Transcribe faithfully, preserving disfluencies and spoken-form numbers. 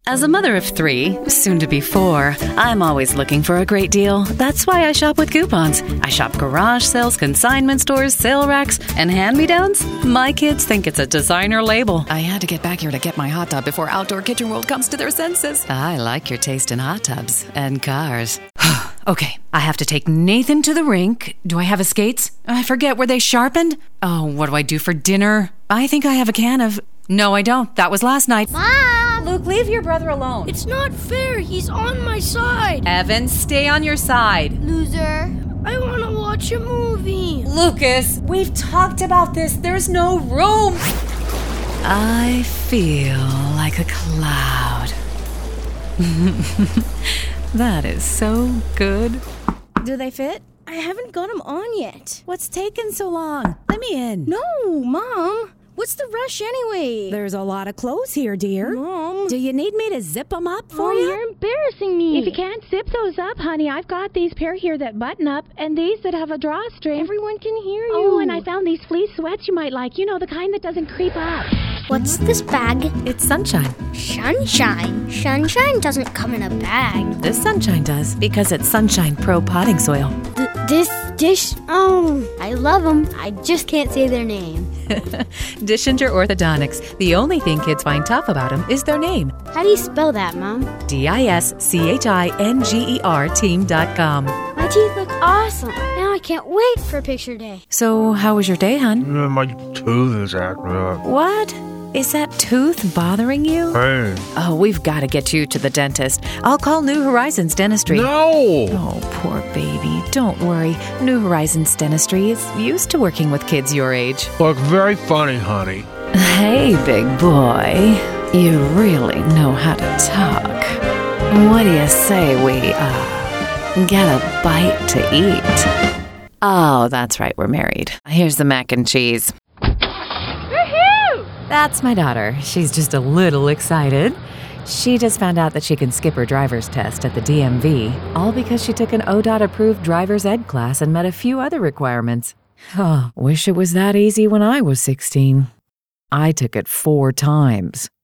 As a mother of three, soon to be four, I'm always looking for a great deal. That's why I shop with coupons. I shop garage sales, consignment stores, sale racks, and hand-me-downs. My kids think it's a designer label. I had to get back here to get my hot tub before Outdoor Kitchen World comes to their senses. I like your taste in hot tubs and cars. Okay, I have to take Nathan to the rink. Do I have his skates? I forget, were they sharpened? Oh, what do I do for dinner? I think I have a can of... No, I don't. That was last night. Mom! Luke, leave your brother alone. It's not fair. He's on my side. Evan, stay on your side. Loser. I want to watch a movie. Lucas, we've talked about this. There's no room. I feel like a cloud. That is so good. Do they fit? I haven't got them on yet. What's taking so long? Let me in. No, Mom. What's the rush anyway? There's a lot of clothes here, dear. Mom. Do you need me to zip them up for Mom, you? You're embarrassing me. If you can't zip those up, honey, I've got these pair here that button up and these that have a drawstring. Everyone can hear you. Oh, and I found these fleece sweats you might like. You know, the kind that doesn't creep up. What's this bag? It's Sunshine. Sunshine. Sunshine doesn't come in a bag. This Sunshine does, because it's Sunshine Pro Potting Soil. Th- this dish, oh, I love them. I just can't say their name. Dischinger Orthodontics. The only thing kids find tough about them is their name. How do you spell that, Mom? D I S C H I N G E R team dot com. My teeth look awesome. Now I can't wait for picture day. So, how was your day, hon? Uh, My tooth is acting up. What? Is that tooth bothering you? Hey. Oh, we've got to get you to the dentist. I'll call New Horizons Dentistry. No! Oh, poor baby. Don't worry. New Horizons Dentistry is used to working with kids your age. Look, very funny, honey. Hey, big boy. You really know how to talk. What do you say we, uh, get a bite to eat? Oh, that's right. We're married. Here's the mac and cheese. That's my daughter. She's just a little excited. She just found out that she can skip her driver's test at the D M V, all because she took an O D O T-approved driver's ed class and met a few other requirements. Oh, wish it was that easy when I was sixteen. I took it four times.